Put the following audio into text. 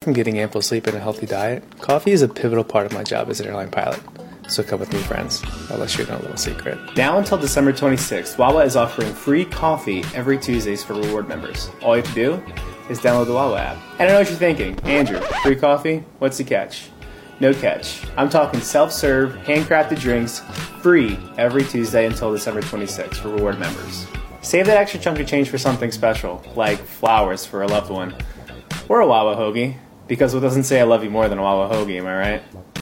from getting ample sleep and a healthy diet, coffee is a pivotal part of my job as an airline pilot. So come with me, friends. I'll let you know a little secret. Now until December 26th, Wawa is offering free coffee every Tuesdays for reward members. All you have to do is download the Wawa app. And I know what you're thinking. Andrew, free coffee? What's the catch? No catch. I'm talking self-serve, handcrafted drinks, free every Tuesday until December 26th for reward members. Save that extra chunk of change for something special, like flowers for a loved one, or a Wawa hoagie, because what doesn't say I love you more than a Wawa hoagie, am I right?